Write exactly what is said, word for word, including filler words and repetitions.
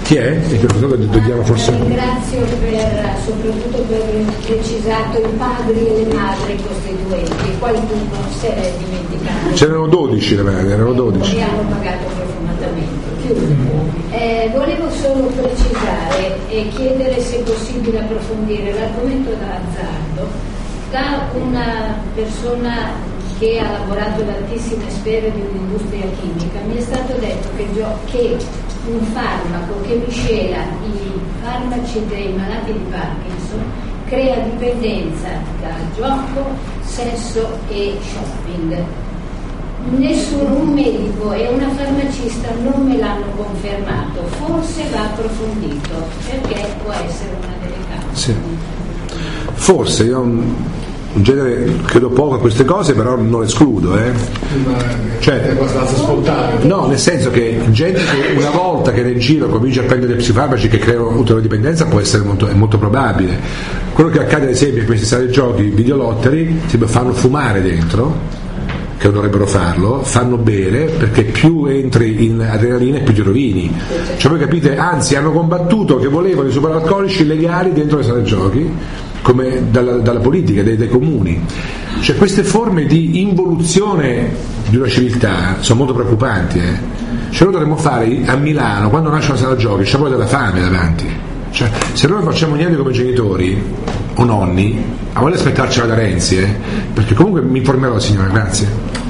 Chi è? E che cosa dobbiamo forse... La ringrazio per, soprattutto per aver precisato i padri e le madri costituenti. Qualcuno se l'è dimenticato. C'erano dodici le madri, erano dodici. Mi hanno pagato profumatamente. Eh, volevo solo precisare e chiedere se è possibile approfondire l'argomento dell'azzardo da una persona che ha lavorato ad altissime sfere di un'industria chimica. Mi è stato detto che, gio- che un farmaco che miscela i farmaci dei malati di Parkinson crea dipendenza da gioco, sesso e shopping. Nessuno, un medico e una farmacista non me l'hanno confermato, forse va approfondito perché può essere una delle cause. Sì. Forse, io in genere credo poco a queste cose, però non escludo, eh. Cioè, è abbastanza spontaneo. No, nel senso che gente che una volta che nel giro comincia a prendere psifarmaci che creano uterodipendenza può essere molto, è molto probabile. Quello che accade ad esempio in queste sale giochi videolotteri, si fanno fumare dentro, che non dovrebbero farlo, fanno bere perché più entri in adrenalina e più ti rovini. Cioè voi capite, anzi hanno combattuto che volevano i superalcolici legali dentro le sale giochi, come dalla, dalla politica, dei, dei comuni. Cioè queste forme di involuzione di una civiltà sono molto preoccupanti, eh. Cioè noi dovremmo fare a Milano, quando nasce una sala giochi, c'è poi della fame davanti. Cioè, se noi non facciamo niente come genitori o nonni, a voler aspettarcela da Renzi, eh, perché comunque mi informerò, signora, grazie.